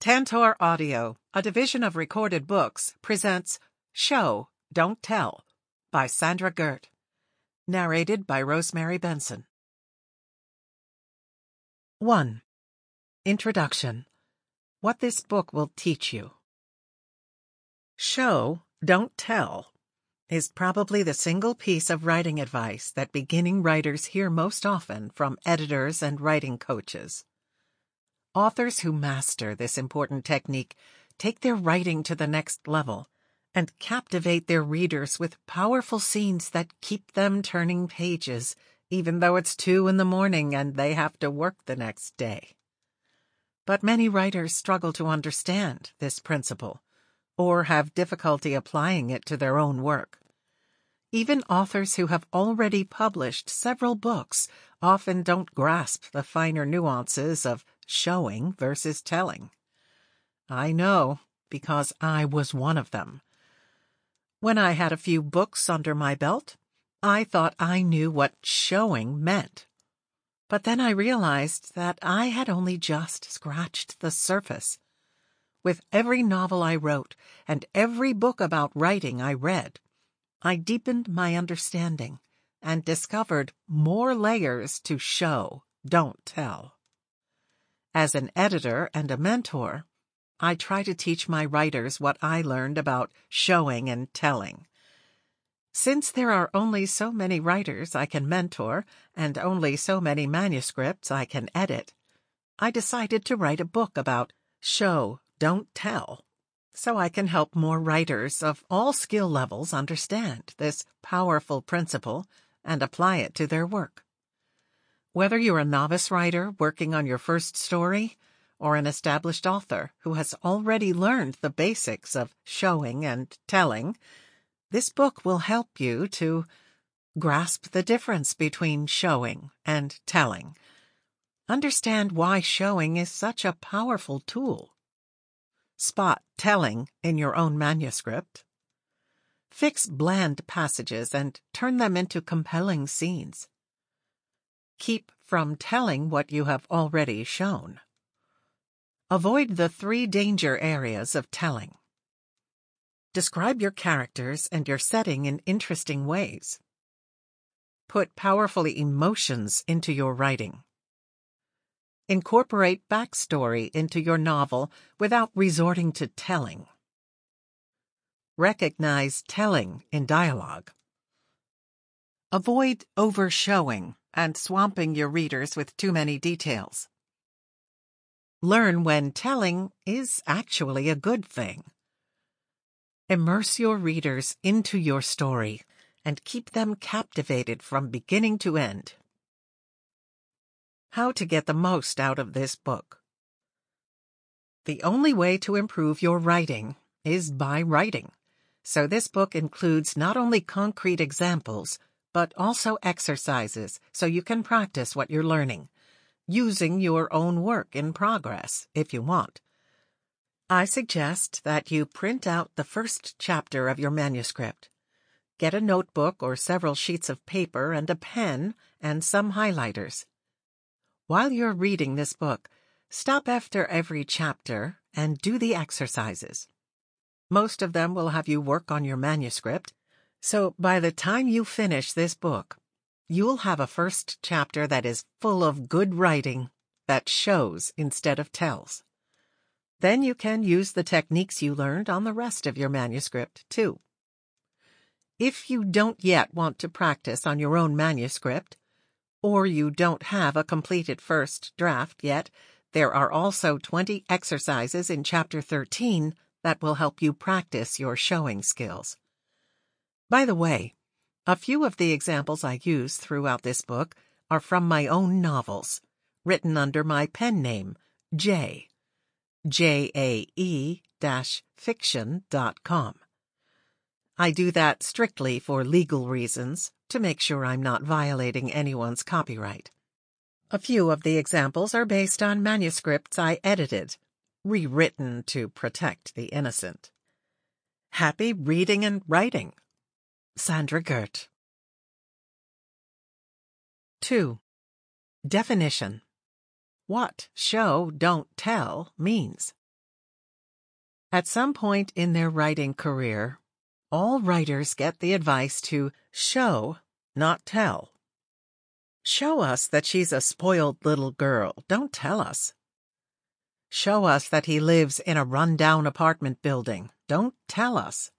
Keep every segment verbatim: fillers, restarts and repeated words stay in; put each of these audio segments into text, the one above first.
Tantor Audio, a division of Recorded Books, presents Show, Don't Tell by Sandra Gert. Narrated by Rosemary Benson. one. Introduction. What this book will teach you. Show, Don't Tell is probably the single piece of writing advice that beginning writers hear most often from editors and writing coaches. Authors who master this important technique take their writing to the next level and captivate their readers with powerful scenes that keep them turning pages, even though it's two in the morning and they have to work the next day. But many writers struggle to understand this principle, or have difficulty applying it to their own work. Even authors who have already published several books often don't grasp the finer nuances of showing versus telling. I know, because I was one of them. When I had a few books under my belt, I thought I knew what showing meant. But then I realized that I had only just scratched the surface. With every novel I wrote and every book about writing I read, I deepened my understanding and discovered more layers to show, don't tell. As an editor and a mentor, I try to teach my writers what I learned about showing and telling. Since there are only so many writers I can mentor and only so many manuscripts I can edit, I decided to write a book about show, don't tell, so I can help more writers of all skill levels understand this powerful principle and apply it to their work. Whether you're a novice writer working on your first story, or an established author who has already learned the basics of showing and telling, this book will help you to grasp the difference between showing and telling. Understand why showing is such a powerful tool. Spot telling in your own manuscript. Fix bland passages and turn them into compelling scenes. Keep from telling what you have already shown. Avoid the three danger areas of telling. Describe your characters and your setting in interesting ways. Put powerful emotions into your writing. Incorporate backstory into your novel without resorting to telling. Recognize telling in dialogue. Avoid overshowing and swamping your readers with too many details. Learn when telling is actually a good thing. Immerse your readers into your story and keep them captivated from beginning to end. How to get the most out of this book. The only way to improve your writing is by writing, so this book includes not only concrete examples, but also exercises so you can practice what you're learning, using your own work in progress if you want. I suggest that you print out the first chapter of your manuscript. Get a notebook or several sheets of paper and a pen and some highlighters. While you're reading this book, stop after every chapter and do the exercises. Most of them will have you work on your manuscript, so by the time you finish this book, you'll have a first chapter that is full of good writing that shows instead of tells. Then you can use the techniques you learned on the rest of your manuscript, too. If you don't yet want to practice on your own manuscript, or you don't have a completed first draft yet, there are also twenty exercises in Chapter thirteen that will help you practice your showing skills. By the way, a few of the examples I use throughout this book are from my own novels, written under my pen name, Jay, J A E fiction dot com. I do that strictly for legal reasons, to make sure I'm not violating anyone's copyright. A few of the examples are based on manuscripts I edited, rewritten to protect the innocent. Happy reading and writing. Sandra Gert. two. Definition. What show, don't tell means. At some point in their writing career, all writers get the advice to show, not tell. Show us that she's a spoiled little girl. Don't tell us. Show us that he lives in a run-down apartment building. Don't tell us.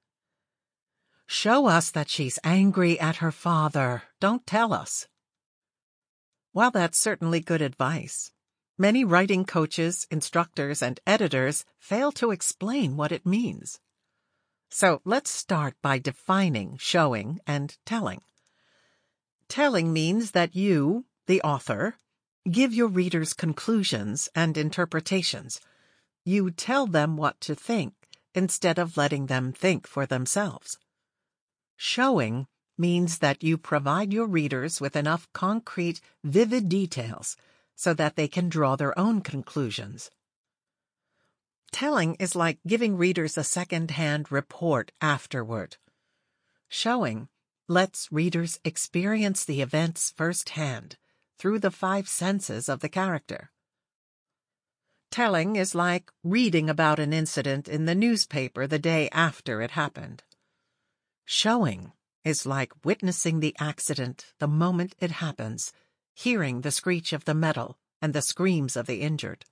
Show us that she's angry at her father. Don't tell us. While that's certainly good advice, many writing coaches, instructors, and editors fail to explain what it means. So let's start by defining showing and telling. Telling means that you, the author, give your readers conclusions and interpretations. You tell them what to think instead of letting them think for themselves. Showing means that you provide your readers with enough concrete, vivid details so that they can draw their own conclusions. Telling is like giving readers a second-hand report afterward. Showing lets readers experience the events firsthand through the five senses of the character. Telling is like reading about an incident in the newspaper the day after it happened. Showing is like witnessing the accident the moment it happens, hearing the screech of the metal and the screams of the injured.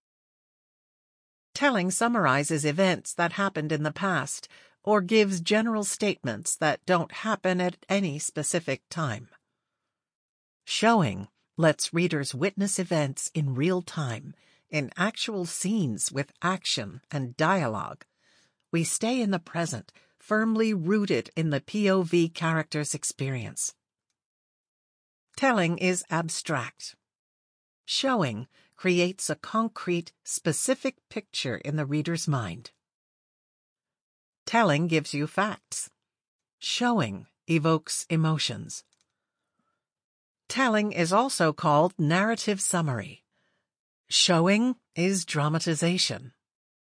Telling summarizes events that happened in the past or gives general statements that don't happen at any specific time. Showing lets readers witness events in real time, in actual scenes with action and dialogue. We stay in the present, firmly rooted in the P O V character's experience. Telling is abstract. Showing creates a concrete, specific picture in the reader's mind. Telling gives you facts. Showing evokes emotions. Telling is also called narrative summary. Showing is dramatization.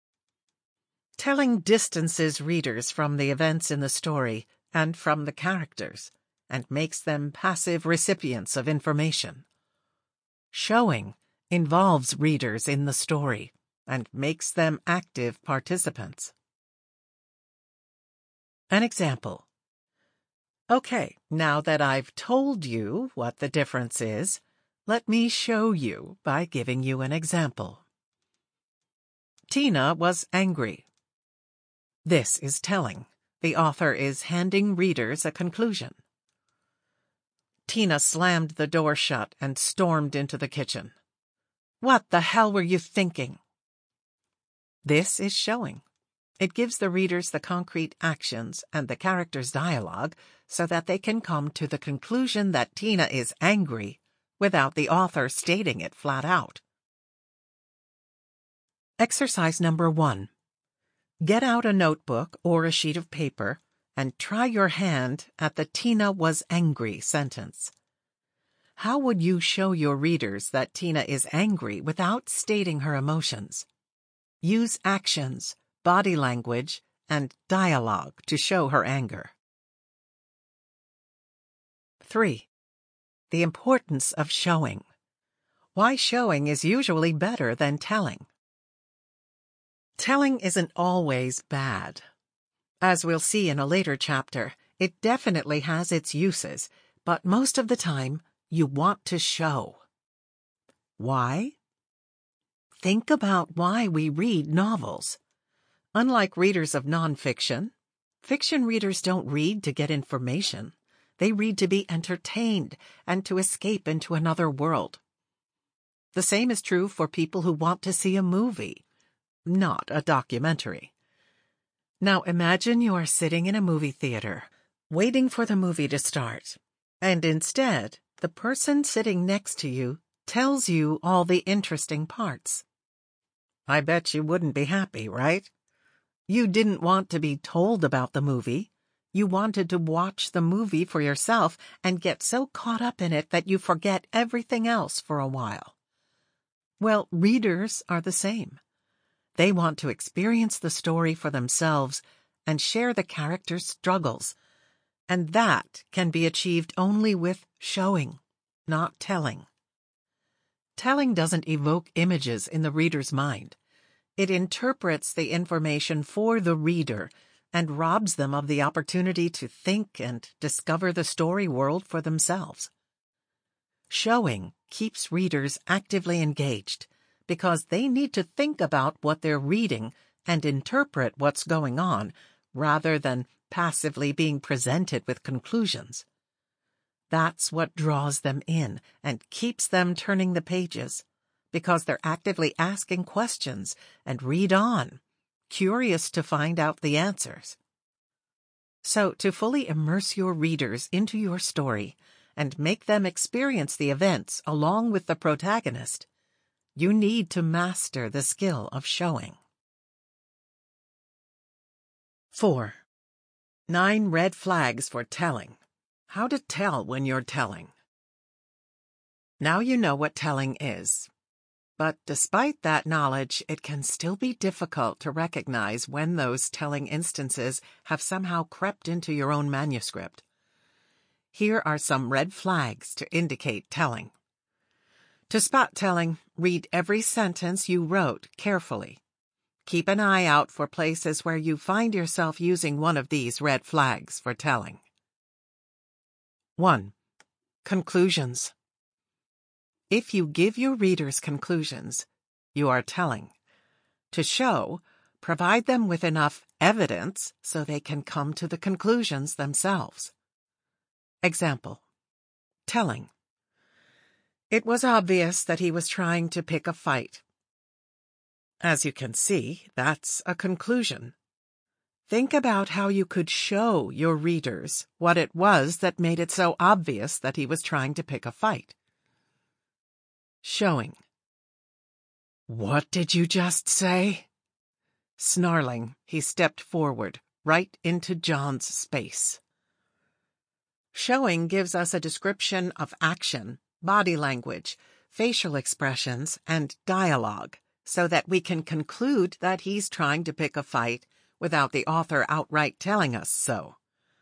Telling distances readers from the events in the story and from the characters, and makes them passive recipients of information. Showing involves readers in the story and makes them active participants. An example. Okay, now that I've told you what the difference is, let me show you by giving you an example. Tina was angry. This is telling. The author is handing readers a conclusion. Tina slammed the door shut and stormed into the kitchen. What the hell were you thinking? This is showing. It gives the readers the concrete actions and the characters' dialogue so that they can come to the conclusion that Tina is angry without the author stating it flat out. Exercise number one. Get out a notebook or a sheet of paper and try your hand at the Tina was angry sentence. How would you show your readers that Tina is angry without stating her emotions? Use actions, body language, and dialogue to show her anger. three. The importance of showing. Why showing is usually better than telling. Telling isn't always bad. As we'll see in a later chapter, it definitely has its uses, but most of the time, you want to show. Why? Think about why we read novels. Unlike readers of nonfiction, fiction readers don't read to get information. They read to be entertained and to escape into another world. The same is true for people who want to see a movie, not a documentary. Now imagine you are sitting in a movie theater, waiting for the movie to start, and instead, the person sitting next to you tells you all the interesting parts. I bet you wouldn't be happy, right? You didn't want to be told about the movie. You wanted to watch the movie for yourself and get so caught up in it that you forget everything else for a while. Well, readers are the same. They want to experience the story for themselves and share the characters' struggles, and that can be achieved only with showing, not telling. Telling doesn't evoke images in the reader's mind. It interprets the information for the reader and robs them of the opportunity to think and discover the story world for themselves. Showing keeps readers actively engaged because they need to think about what they're reading and interpret what's going on rather than passively being presented with conclusions. That's what draws them in and keeps them turning the pages, because they're actively asking questions and read on, curious to find out the answers. So, to fully immerse your readers into your story and make them experience the events along with the protagonist, you need to master the skill of showing. four. Nine red flags for telling. How to tell when you're telling. Now you know what telling is. But despite that knowledge, it can still be difficult to recognize when those telling instances have somehow crept into your own manuscript. Here are some red flags to indicate telling. To spot telling, read every sentence you wrote carefully. Keep an eye out for places where you find yourself using one of these red flags for telling. one. Conclusions. If you give your readers conclusions, you are telling. To show, provide them with enough evidence so they can come to the conclusions themselves. Example. Telling. It was obvious that he was trying to pick a fight. As you can see, that's a conclusion. Think about how you could show your readers what it was that made it so obvious that he was trying to pick a fight. Showing. What did you just say? Snarling, he stepped forward, right into John's space. Showing gives us a description of action, body language, facial expressions, and dialogue, so that we can conclude that he's trying to pick a fight without the author outright telling us so.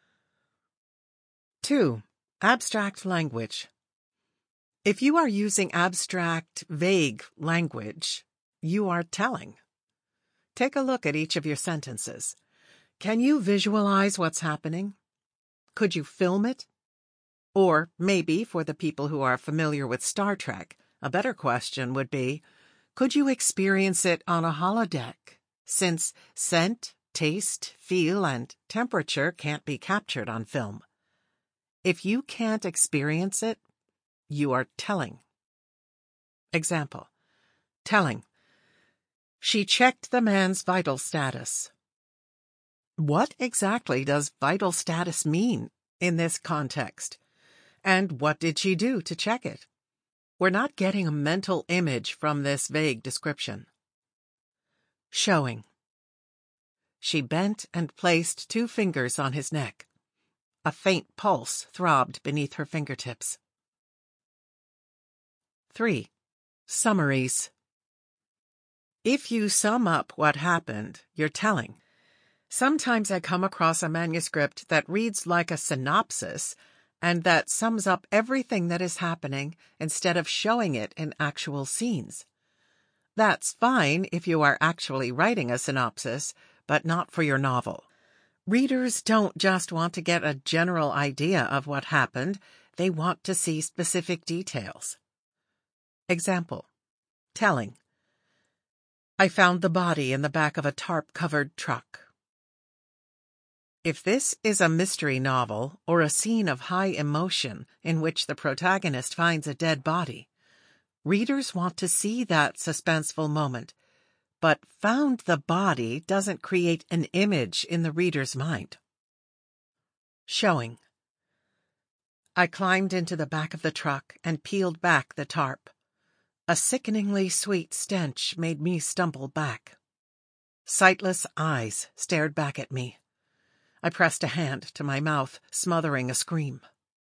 two. Abstract language. If you are using abstract, vague language, you are telling. Take a look at each of your sentences. Can you visualize what's happening? Could you film it? Or maybe, for the people who are familiar with Star Trek, a better question would be, could you experience it on a holodeck, since scent, taste, feel, and temperature can't be captured on film? If you can't experience it, you are telling. Example. Telling. She checked the man's vital status. What exactly does vital status mean in this context? And what did she do to check it? We're not getting a mental image from this vague description. Showing. She bent and placed two fingers on his neck. A faint pulse throbbed beneath her fingertips. three. Summaries. If you sum up what happened, you're telling. Sometimes I come across a manuscript that reads like a synopsis and that sums up everything that is happening instead of showing it in actual scenes. That's fine if you are actually writing a synopsis, but not for your novel. Readers don't just want to get a general idea of what happened, they want to see specific details. Example. Telling. I found the body in the back of a tarp-covered truck. If this is a mystery novel or a scene of high emotion in which the protagonist finds a dead body, readers want to see that suspenseful moment, but found the body doesn't create an image in the reader's mind. Showing. I climbed into the back of the truck and peeled back the tarp. A sickeningly sweet stench made me stumble back. Sightless eyes stared back at me. I pressed a hand to my mouth, smothering a scream.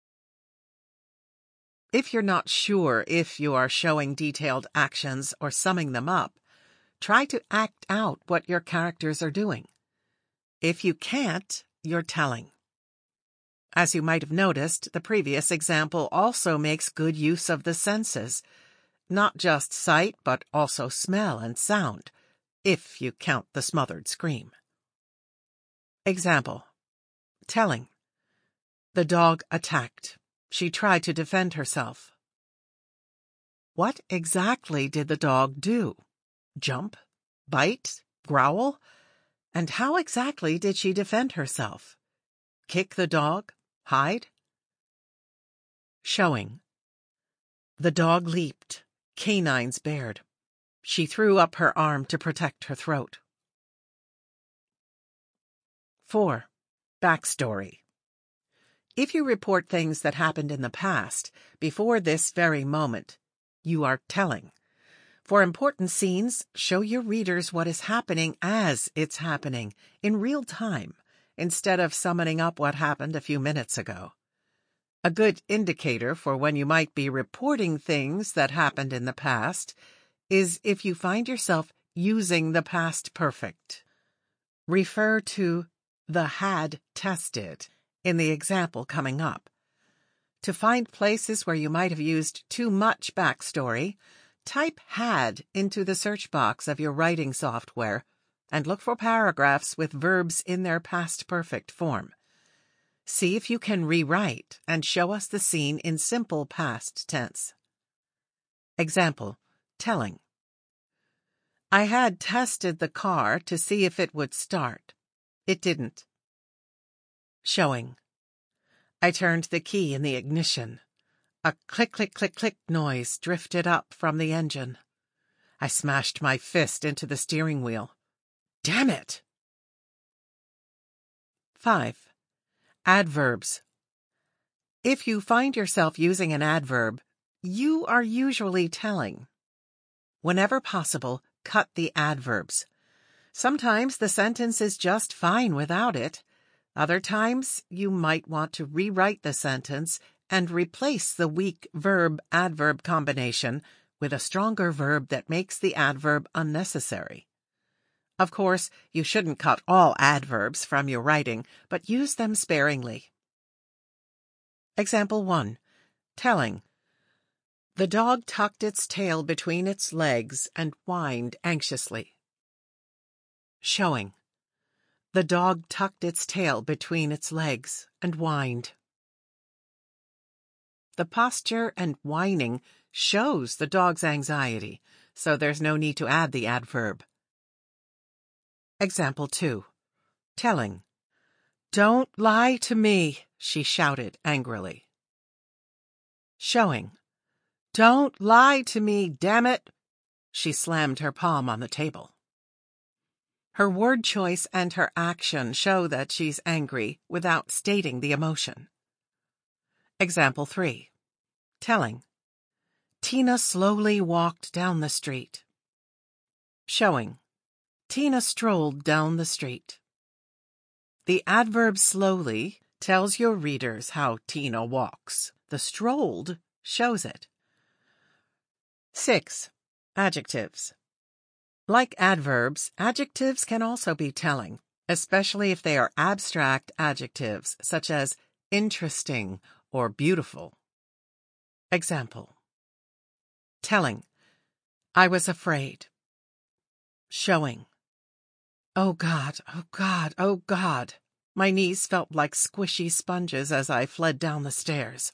If you're not sure if you are showing detailed actions or summing them up, try to act out what your characters are doing. If you can't, you're telling. As you might have noticed, the previous example also makes good use of the senses. Not just sight, but also smell and sound. if you count the smothered scream. Example. Telling. The dog attacked. She tried to defend herself. What exactly did the dog do? Jump? Bite? Growl? And how exactly did she defend herself? Kick the dog? Hide? Showing. The dog leaped. Canines bared. She threw up her arm to protect her throat. four. Backstory. If you report things that happened in the past, before this very moment, you are telling. For important scenes, show your readers what is happening as it's happening, in real time, instead of summoning up what happened a few minutes ago. A good indicator for when you might be reporting things that happened in the past is if you find yourself using the past perfect. Refer to the had tested in the example coming up. To find places where you might have used too much backstory, type had into the search box of your writing software and look for paragraphs with verbs in their past perfect form. See if you can rewrite and show us the scene in simple past tense. Example. Telling. I had tested the car to see if it would start. It didn't. Showing. I turned the key in the ignition. A click-click-click-click noise drifted up from the engine. I smashed my fist into the steering wheel. Damn it! five. Adverbs. If you find yourself using an adverb, you are usually telling. Whenever possible, cut the adverbs. Sometimes the sentence is just fine without it. Other times, you might want to rewrite the sentence and replace the weak verb-adverb combination with a stronger verb that makes the adverb unnecessary. Of course, you shouldn't cut all adverbs from your writing, but use them sparingly. Example one. Telling. The dog tucked its tail between its legs and whined anxiously. Showing. The dog tucked its tail between its legs and whined. The posture and whining shows the dog's anxiety, so there's no need to add the adverb. Example two. Telling. Don't lie to me, she shouted angrily. Showing. Don't lie to me, damn it! She slammed her palm on the table. Her word choice and her action show that she's angry without stating the emotion. Example three. Telling. Tina slowly walked down the street. Showing. Tina strolled down the street. The adverb slowly tells your readers how Tina walks. The strolled shows it. six. Adjectives. Like adverbs, adjectives can also be telling, especially if they are abstract adjectives such as interesting or beautiful. Example. Telling. I was afraid. Showing. Oh God, oh God, oh God. My knees felt like squishy sponges as I fled down the stairs.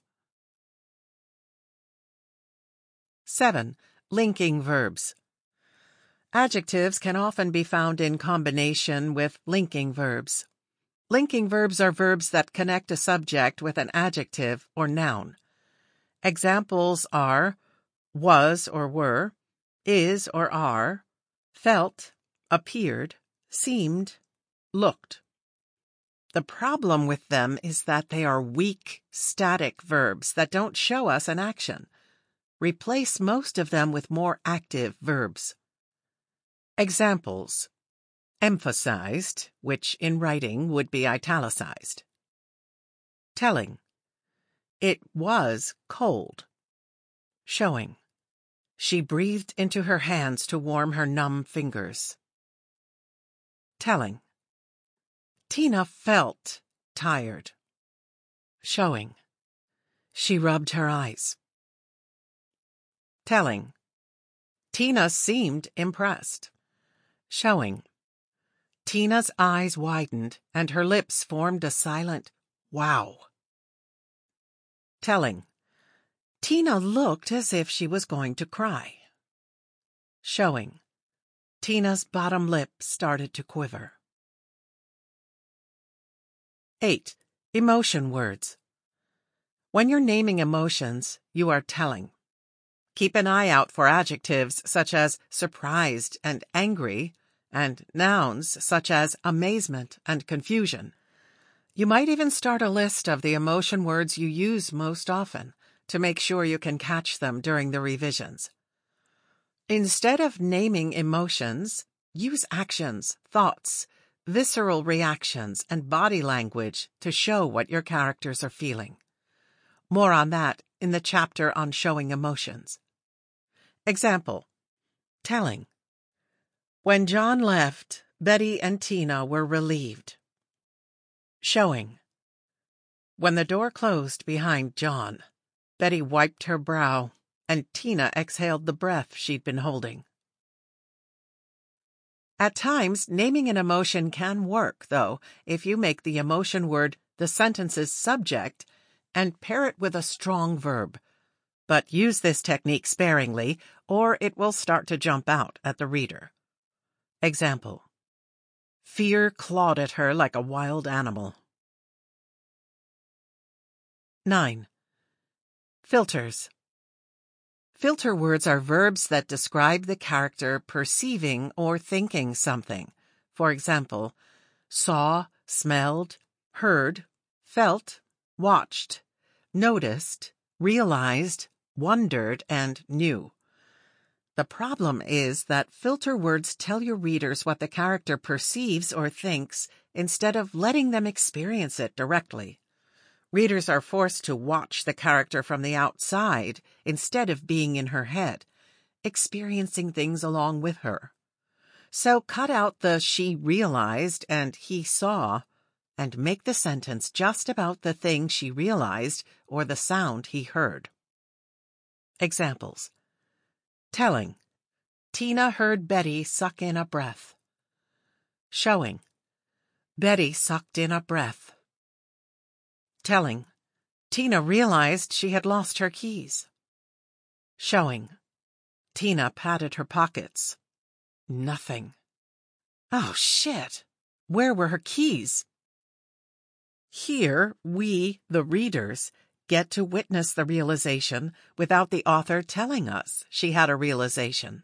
seven. Linking verbs. Adjectives can often be found in combination with linking verbs. Linking verbs are verbs that connect a subject with an adjective or noun. Examples are was or were, is or are, felt, appeared, seemed, looked. The problem with them is that they are weak, static verbs that don't show us an action. Replace most of them with more active verbs. Examples. Emphasized, which in writing would be italicized. Telling. It was cold. Showing. She breathed into her hands to warm her numb fingers. Telling. Tina felt tired. Showing. She rubbed her eyes. Telling. Tina seemed impressed. Showing. Tina's eyes widened and her lips formed a silent wow. Telling. Tina looked as if she was going to cry. Showing. Tina's bottom lip started to quiver. eight. Emotion words. When you're naming emotions, you are telling. Keep an eye out for adjectives such as surprised and angry, and nouns such as amazement and confusion. You might even start a list of the emotion words you use most often to make sure you can catch them during the revisions. Instead of naming emotions, use actions, thoughts, visceral reactions, and body language to show what your characters are feeling. More on that in the chapter on showing emotions. Example. Telling. When John left, Betty and Tina were relieved. Showing. When the door closed behind John, Betty wiped her brow, and Tina exhaled the breath she'd been holding. At times, naming an emotion can work, though, if you make the emotion word the sentence's subject and pair it with a strong verb. But use this technique sparingly, or it will start to jump out at the reader. Example. Fear clawed at her like a wild animal. nine. Filters. Filter words are verbs that describe the character perceiving or thinking something. For example, saw, smelled, heard, felt, watched, noticed, realized, wondered, and knew. The problem is that filter words tell your readers what the character perceives or thinks instead of letting them experience it directly. Readers are forced to watch the character from the outside instead of being in her head, experiencing things along with her. So cut out the she realized and he saw, and make the sentence just about the thing she realized or the sound he heard. Examples. Telling. Tina heard Betty suck in a breath. Showing. Betty sucked in a breath. Telling. Tina realized she had lost her keys. Showing. Tina patted her pockets. Nothing. Oh, shit! Where were her keys? Here, we, the readers, get to witness the realization without the author telling us she had a realization.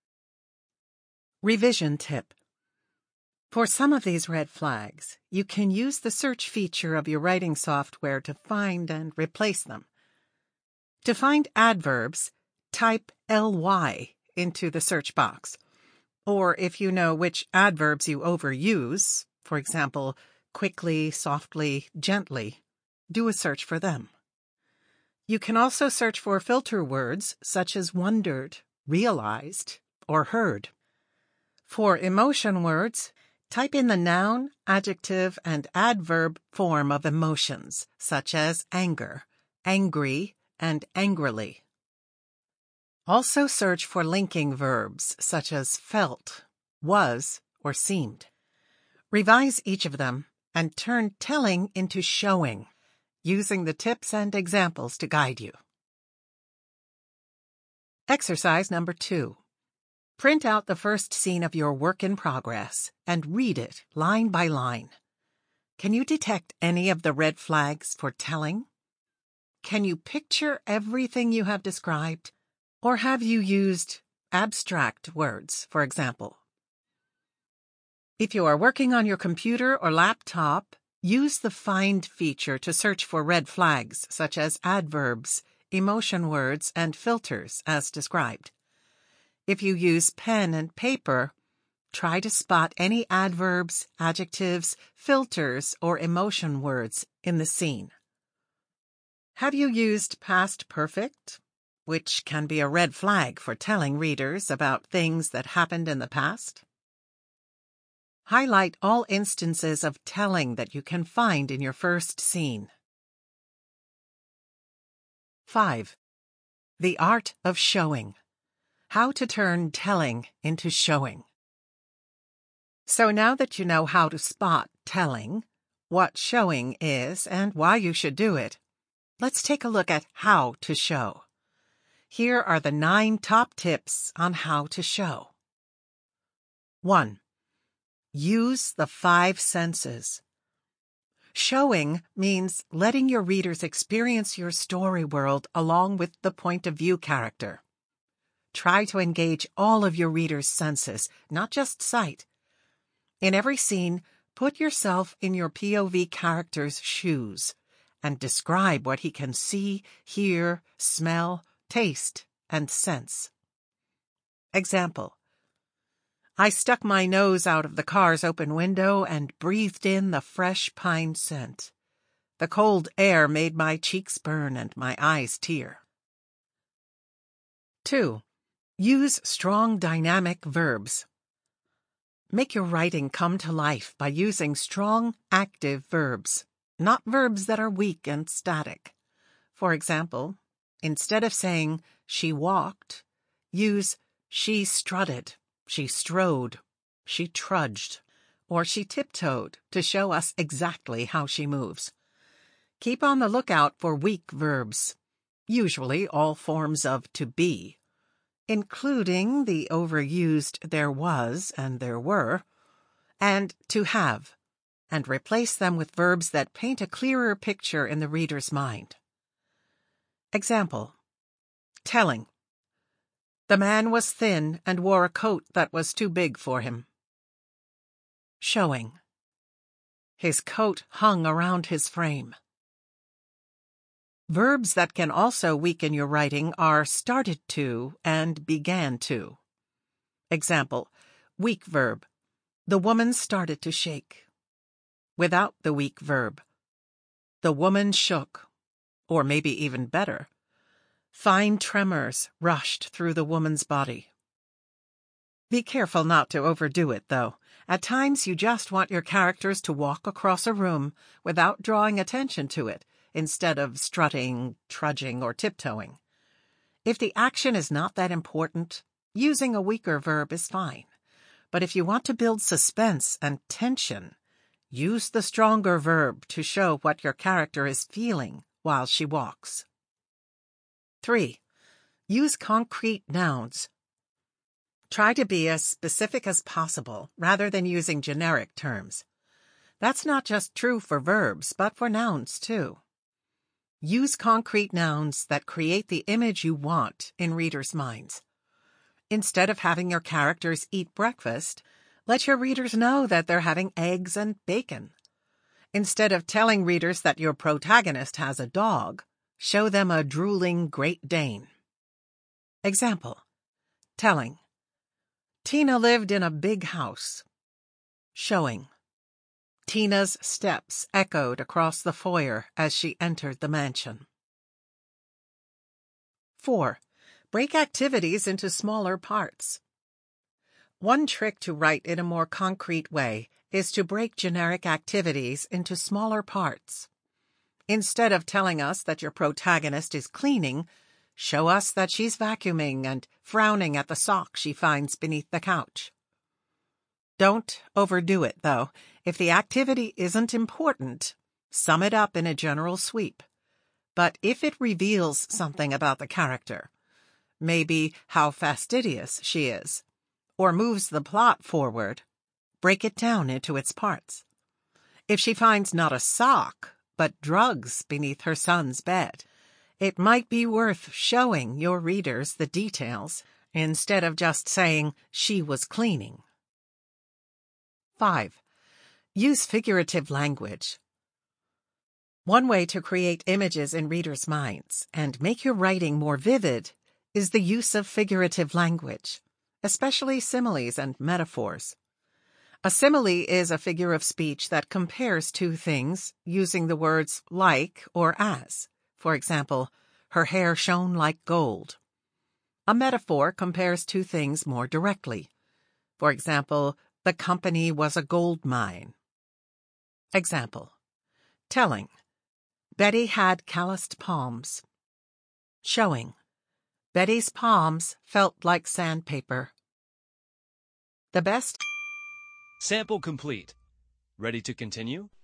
Revision tip. For some of these red flags, you can use the search feature of your writing software to find and replace them. To find adverbs, type L Y into the search box. Or if you know which adverbs you overuse, for example, quickly, softly, gently, do a search for them. You can also search for filter words such as wondered, realized, or heard. For emotion words, type in the noun, adjective, and adverb form of emotions, such as anger, angry, and angrily. Also search for linking verbs, such as felt, was, or seemed. Revise each of them and turn telling into showing, using the tips and examples to guide you. Exercise number two. Print out the first scene of your work in progress and read it line by line. Can you detect any of the red flags for telling? Can you picture everything you have described? Or have you used abstract words, for example? If you are working on your computer or laptop, use the Find feature to search for red flags such as adverbs, emotion words, and filters as described. If you use pen and paper, try to spot any adverbs, adjectives, filters, or emotion words in the scene. Have you used past perfect, which can be a red flag for telling readers about things that happened in the past? Highlight all instances of telling that you can find in your first scene. five. The art of showing. How to turn telling into showing. So now that you know how to spot telling, what showing is, and why you should do it, let's take a look at how to show. Here are the nine top tips on how to show. one. Use the five senses. Showing means letting your readers experience your story world along with the point of view character. Try to engage all of your readers' senses, not just sight. In every scene, put yourself in your P O V character's shoes and describe what he can see, hear, smell, taste, and sense. Example: I stuck my nose out of the car's open window and breathed in the fresh pine scent. The cold air made my cheeks burn and my eyes tear. two. Use strong dynamic verbs. Make your writing come to life by using strong, active verbs, not verbs that are weak and static. For example, instead of saying, she walked, use, she strutted, she strode, she trudged, or she tiptoed to show us exactly how she moves. Keep on the lookout for weak verbs, usually all forms of to be, including the overused there was and there were, and to have, and replace them with verbs that paint a clearer picture in the reader's mind. Example: telling. The man was thin and wore a coat that was too big for him. Showing. His coat hung around his frame. Verbs that can also weaken your writing are started to and began to. Example: weak verb. The woman started to shake. Without the weak verb, the woman shook. Or maybe even better, fine tremors rushed through the woman's body. Be careful not to overdo it, though. At times you just want your characters to walk across a room without drawing attention to it, instead of strutting, trudging, or tiptoeing. If the action is not that important, using a weaker verb is fine. But if you want to build suspense and tension, use the stronger verb to show what your character is feeling while she walks. three. Use concrete nouns. Try to be as specific as possible rather than using generic terms. That's not just true for verbs, but for nouns too. Use concrete nouns that create the image you want in readers' minds. Instead of having your characters eat breakfast, let your readers know that they're having eggs and bacon. Instead of telling readers that your protagonist has a dog, show them a drooling Great Dane. Example: telling. Tina lived in a big house. Showing. Tina's steps echoed across the foyer as she entered the mansion. four. Break activities into smaller parts. One trick to write in a more concrete way is to break generic activities into smaller parts. Instead of telling us that your protagonist is cleaning, show us that she's vacuuming and frowning at the sock she finds beneath the couch. Don't overdo it, though. If the activity isn't important, sum it up in a general sweep. But if it reveals something about the character, maybe how fastidious she is, or moves the plot forward, break it down into its parts. If she finds not a sock, but drugs beneath her son's bed, it might be worth showing your readers the details instead of just saying she was cleaning. five. Use figurative language. One way to create images in readers' minds and make your writing more vivid is the use of figurative language, especially similes and metaphors. A simile is a figure of speech that compares two things using the words like or as. For example, her hair shone like gold. A metaphor compares two things more directly. For example, the company was a gold mine. Example: telling. Betty had calloused palms. Showing. Betty's palms felt like sandpaper. The best Sample complete. Ready to continue?